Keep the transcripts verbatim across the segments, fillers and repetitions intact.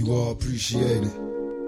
You all appreciate it.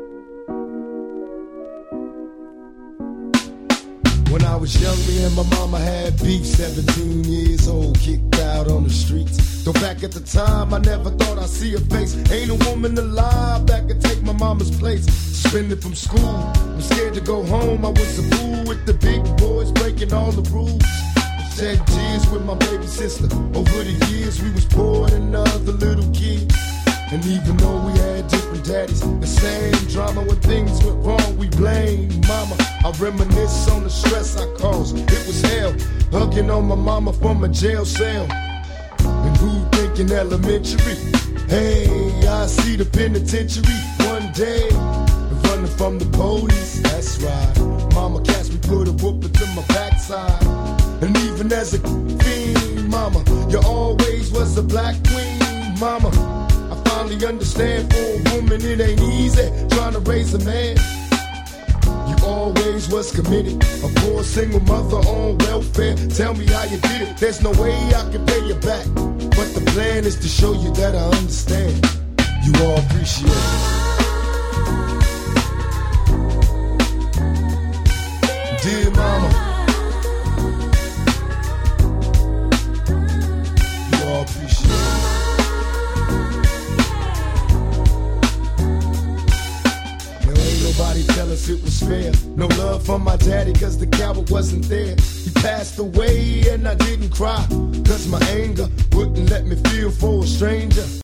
When I was young, me and my mama had beef. seventeen years old, kicked out on the streets. Though back at the time, I never thought I'd see her face. Ain't a woman alive that could take my mama's place. Suspended from school, I'm scared to go home. I was a fool with the big boys, breaking all the rules. Shed tears with my baby sister. Over the years, we was poor than other little kids. And even though we had different daddies, the same drama when things went wrong, we blame mama. I reminisce on the stress I caused. It was hell, hugging on my mama from a jail cell. And who thinking elementary? Hey, I see the penitentiary one day, running from the police. That's right, mama catch me, put a whooping to my backside. And even as a fiend, mama, you always was a black queen, mama. I finally understand, for a woman it ain't easy trying to raise a man. You always was committed, a poor single mother on welfare. Tell me how you did it, there's no way I can pay you back. But the plan is to show you that I understand. You all appreciate it. Dear mama, you all appreciate it. Nobody tell us it was fair. No love from my daddy cause the coward wasn't there. He passed away and I didn't cry cause my anger wouldn't let me feel for a stranger.